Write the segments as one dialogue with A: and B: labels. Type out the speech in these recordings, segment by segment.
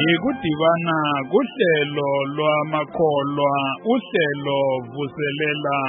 A: Ikudibana kuhlelo lwamakholwa uhlelo vuselela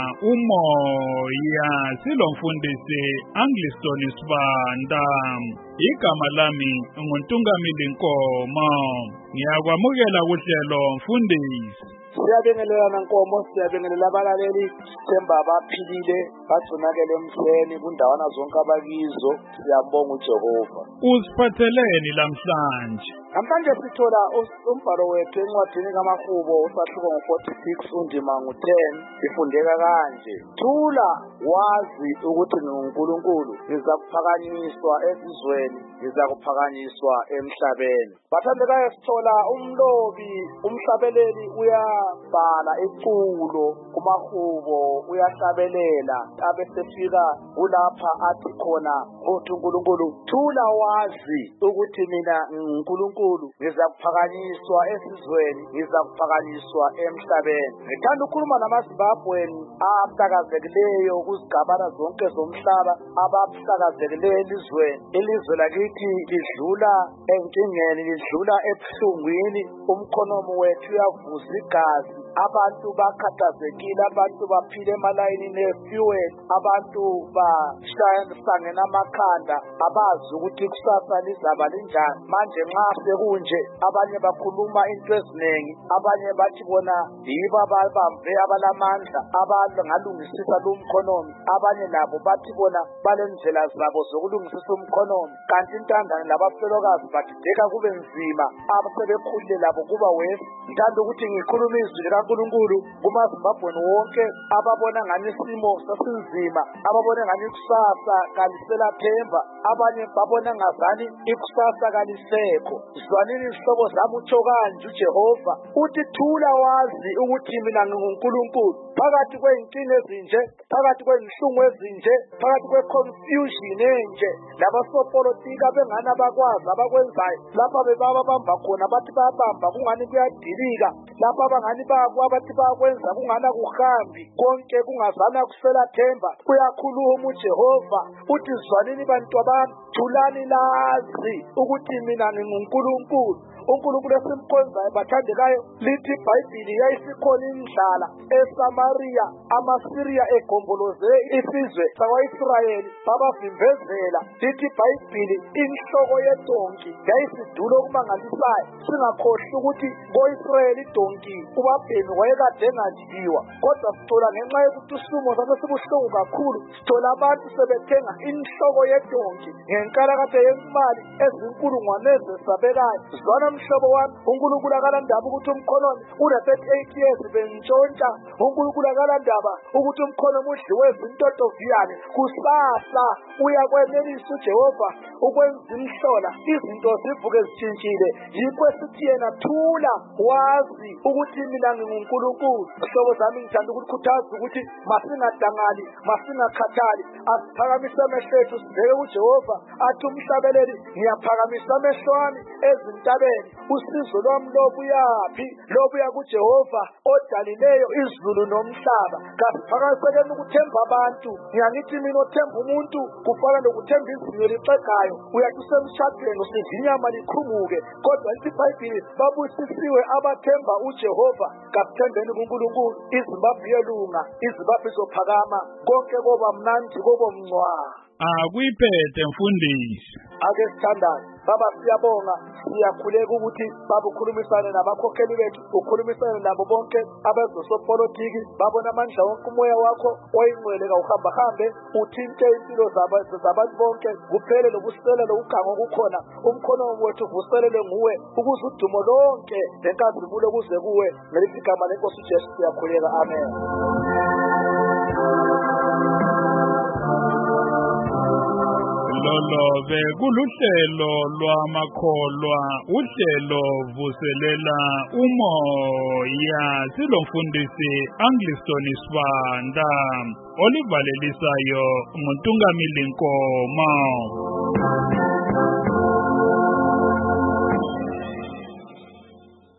A: umoya silomfundisi Angliston Sibanda. Igama lami nguNtungamili Nkomo. Ngiyakwamukela kuhlelo mfundisi.
B: Siyabingelela Nkomo, siyabingelela abalaleli Themba abaphilile bagcinakele emhleni kundawana zonke abakizo. Siyabonga uJehova.
A: Usiphatheleni namhlanje?
B: Namhlanje sithola umbhalo wethu encwadini kaMahubo usahluko ngo-46 undima ngu-10 ifundeka kanje: Thula wazi ukuthi nguNkulunkulu, ngizakuphakanyiswa ezizweni, ngizakuphakanyiswa emhlabeni. Bathandekayo, sithola umlobi umhlabeleli uyabhala iculo kuMahubo, uyahlabelela abesefika kulapha athi khona uthi uNkulunkulu, thula wazi ukuthi mina nguNkulunkulu, ngizakuphakanyiswa esizweni, ngizakuphakanyiswa emhlabeni. Ngithanda ukukhuluma namaZimbabweni ahlakazekileyo kuzigabana zonke zomhlaba, abahlakazekileyo elizweni. Ilizwe lakithi lidlula enkingeni, lidlula ebuhlungwini. Umkhonomi wethu uyavuza igazi, abantu bakhathazekile, abantu baphila emalayinini efuel, abantu bashayana amakhanda, abazi ukuthi kusasa lizaba linjani. Manje nxa sekunje, abanye bakhuluma into eziningi, abanye bathi bona yibo ababambe abalamandla abangalungisisa lumkhonomi, abanye nabo bathi bona balendlela zabo zokulungisisa umkhonomi. Kanti intandane labafelokazi badideka kube nzima, abasebekhulile labo kuba wesi. Ngithanda ukuthi ngikhuluma izwi likaNkulunkulu kumaZimbabweni wonke ababona ngani isimo sasinzima, ababona ngani ikusasa kaliselathemba, abanye babona ngazani ikusasa kalisekho. Zwanini izihlobo zami, utsho kanje uJehova, uthi thula wazi ukuthi mina nginguNkulunkulu. Phakathi kwey'nkinga ezinje, phakathi kwezinhlungu ezinje, phakathi kwe-confusion enje, labasopolitika bengani abakwazi abakwenzayo, lapha bebabamba khona bathi bayabamba kungani kuyadilika, lapha abangani babo abathi bayakwenza kungani akuhambi, konke kungazana kusela themba. Uyakhuluma uJehova uthi zwanini bantwabami, thulani lazi ukuthi mina nginguNkulunkulu. uNkulunkulu esimkhonzayo bathandekayo, lithi iBhayibhili yayisikhona indlala eSamariya, amaSiriya egomboloze isizwe sakwa-Israyeli babavimbezela. Lithi iBhayibhili inhloko yedonki yayisidula okumangalisayo. Singakhohlwa ukuthi ko-Israyeli idonki ubabhemi wayekade engadliwa, kodwa sithola ngenxa yokuthi usumo sasibuhlungu kakhulu, sithola abantu sebethenga inhloko yedonki ngenkalakatha yemali ezinkulungwane ezesabekayo. Zwana mhlobo wami, uNkulunkulu akalandaba ukuthi umkhonomi une-38 years bentshontsha. uNkulunkulu akalandaba ukuthi umkhonomi udliwe zintothoviyane. Kusasa uyakwenelisa uJehova ukwenza imhlola, izinto zivuke zitshintshile. Yikho esithi yena thula wazi ukuthi mina nginguNkulunkulu. Hlobo zami, ngithanda ukukhuthaza ukuthi masingadangali, masingakhathali, asiphakamise amehlo ethu sibheke kuJehova. Athi umhlabeleli, ngiyaphakamisa amehlo ami ezintabeni, usizo lwami lobuyaphi? Lobuya kuJehova odalileyo izulu nomhlaba. Kasiphakamiseleni ukuthemba abantu. Ngiyangithi mina othemba umuntu kufana nokuthemba izinyo lixegayo. Uyathi usemshadweni usidla inyama liqhumuke, kodwa lithi iBhayibhili babusisiwe abathemba uJehova. Kasithembeni kuNkulunkulu, iZimbabwe iyelunga, iZimbabwe izophakama, konke koba mnandi, koba mncwa.
A: Akuyiphethe mfundisi.
B: Ake sithandane baba, siyabonga, siyakhuleka ukuthi baba ukhulumisane nabakhokheli bethu, ukhulumisane nabo bonke abezosopolitiki. Babona amandla wonke umoya wakho oyingcwele kawuhambahambe uthinte impilo zabantu bonke, kuphele lokusela lokugango kukhona. Umkhonomi wethu vuselele nguwe, ukuze udumo lonke lenkazimulo kuze kuwe. Ngelithi igama leNkosi uJesu siyakhuleka, amen.
A: Lolo bekuluhlelo lwamakholwa, uhlelo vuselela umoya silomfundisi Angliston Sibanda, olivalelisayo nguNtungamili Nkomo.